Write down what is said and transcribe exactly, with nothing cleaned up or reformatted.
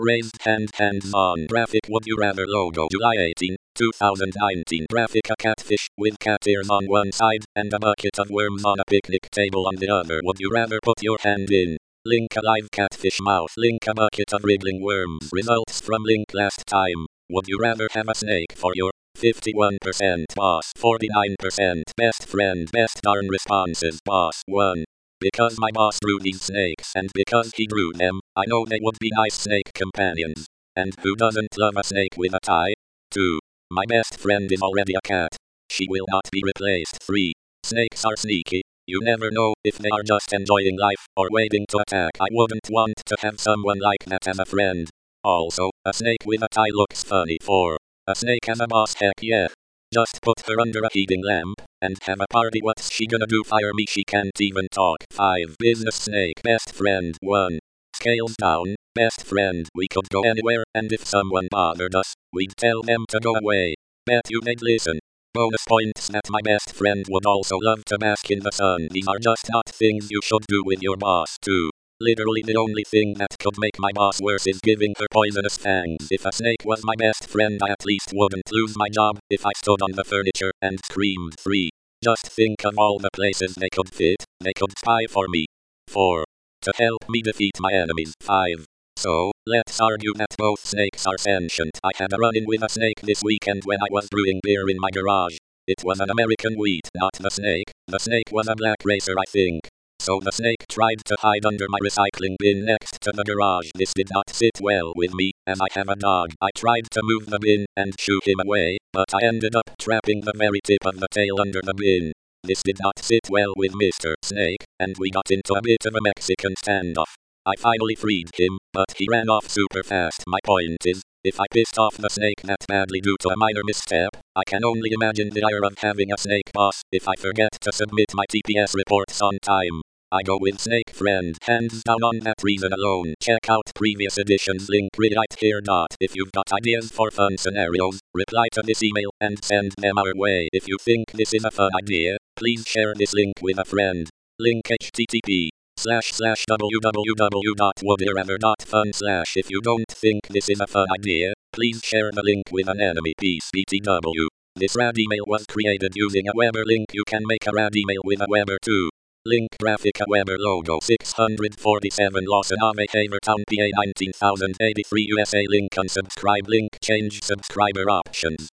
Raised hand hands on graphic would you rather logo July eighteenth, two thousand nineteen graphic a catfish with cat ears on one side and a bucket of worms on a picnic table on the other. Would you rather put your hand in? Link a live catfish mouth. Link a bucket of wriggling worms. Results from link last time. Would you rather have a snake for your fifty-one percent boss, forty-nine percent best friend? Best darn responses. Boss one. Because my boss drew these snakes and because he drew them, I know they would be nice snake companions. And who doesn't love a snake with a tie? two. My best friend is already a cat. She will not be replaced. three. Snakes are sneaky. You never know if they are just enjoying life or waiting to attack. I wouldn't want to have someone like that as a friend. Also, a snake with a tie looks funny. four. A snake as a boss, heck yeah. Just put her under a heating lamp and have a party. What's she gonna do? Fire me, she can't even talk. five. Business snake. Best friend. one. Scales down. Best friend. We could go anywhere and if someone bothered us, we'd tell them to go away. Bet you they'd listen. Bonus points that my best friend would also love to bask in the sun. These are just not things you should do with your boss. two. Literally the only thing that could make my boss worse is giving her poisonous fangs. If a snake was my best friend, I at least wouldn't lose my job if I stood on the furniture and screamed. three. Just think of all the places they could fit. They could spy for me. four. To help me defeat my enemies. five. So, let's argue that both snakes are sentient. I had a run-in with a snake this weekend when I was brewing beer in my garage. It was an American wheat, not the snake. The snake was a black racer, I think. So the snake tried to hide under my recycling bin next to the garage. This did not sit well with me, as I have a dog. I tried to move the bin and shoo him away, but I ended up trapping the very tip of the tail under the bin. This did not sit well with Mister Snake, and we got into a bit of a Mexican standoff. I finally freed him, but he ran off super fast. My point is, if I pissed off the snake that badly due to a minor misstep, I can only imagine the ire of having a snake boss if I forget to submit my T P S reports on time. I go with snake friend, hands down on that reason alone. Check out previous editions, link right here. If you've got ideas for fun scenarios, reply to this email and send them our way. If you think this is a fun idea, please share this link with a friend. Link http slash slash www.wouldyourrather.fun slash. If you don't think this is a fun idea, please share the link with an enemy. Peace B T W. This rad email was created using a Weber link. You can make a rad email with a Weber too. Link graphic a Weber logo six hundred forty-seven Lawson Ave Havertown P A nineteen thousand eighty-three U S A. Link unsubscribe. Link change subscriber options.